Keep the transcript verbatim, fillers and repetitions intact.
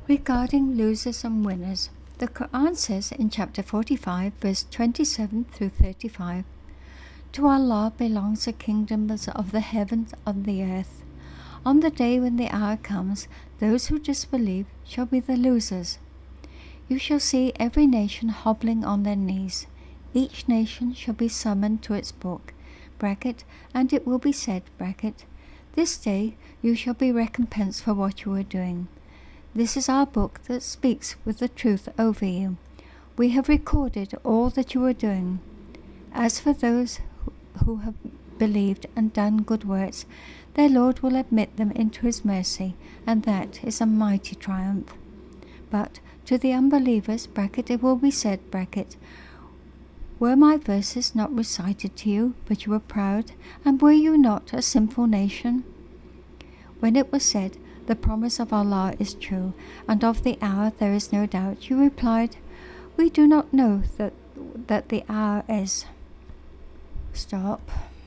Regarding losers and winners, the Quran says in chapter forty-five, verse twenty-seven through thirty-five, "To Allah belongs the kingdoms of the heavens and the earth. On the day when the hour comes, those who disbelieve shall be the losers. You shall see every nation hobbling on their knees. Each nation shall be summoned to its book, bracket, and it will be said, bracket, this day you shall be recompensed for what you are doing. This is our book that speaks with the truth over you. We have recorded all that you are doing. As for those who have believed and done good works, their Lord will admit them into his mercy, and that is a mighty triumph. But to the unbelievers, bracket, it will be said, bracket, were my verses not recited to you, but you were proud, and were you not a sinful nation? When it was said, the promise of Allah is true, and of the hour there is no doubt, you replied, we do not know that, that the hour is. Stop.